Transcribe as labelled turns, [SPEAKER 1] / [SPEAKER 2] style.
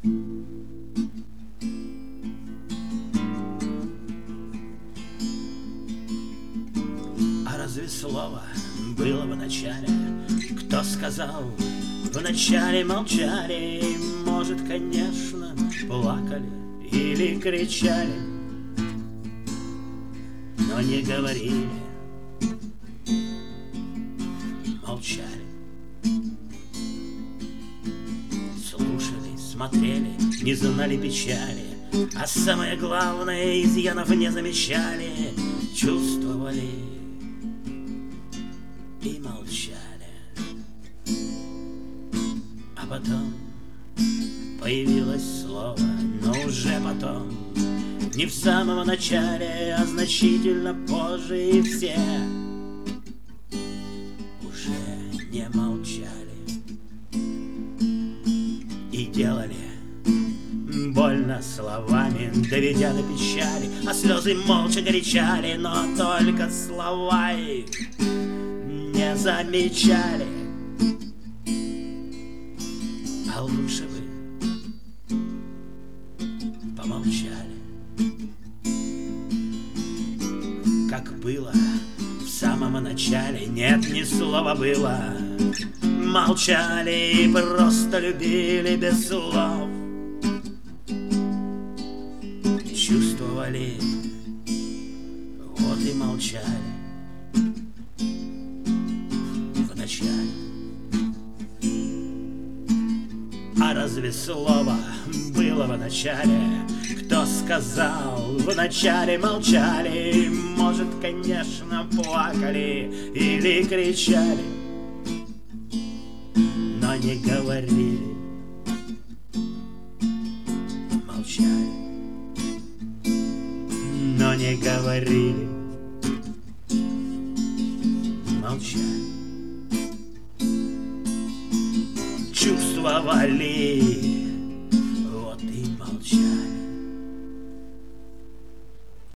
[SPEAKER 1] А разве слово было в начале? Кто сказал? Вначале молчали, может, конечно, плакали или кричали, но не говорили, молчали. Слушали, смотрели, не знали печали, а самое главное, изъянов не замечали, чувствовали и молчали. А потом появилось слово, но уже потом, не в самом начале, а значительно позже, и все уже не молчали и делали больно словами, доведя до печали, а слезы молча горячали, но только слова их не замечали. А лучше бы помолчали, как было в самом начале. Нет, ни слова было. Молчали и просто любили без слов. Чувствовали, вот и молчали в начале. А разве слово было в начале? Кто сказал? В начале молчали, может, конечно, плакали или кричали, но не говорили, молчали, но не говорили, молчали. Чувствовали,